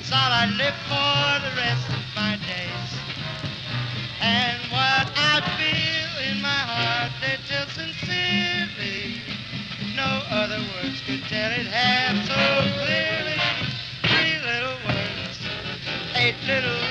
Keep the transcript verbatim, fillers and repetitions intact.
It's all I live for the rest of my days. And what I feel in my heart, they tell sincerely. No other words could tell it half so clearly. Three little words, eight little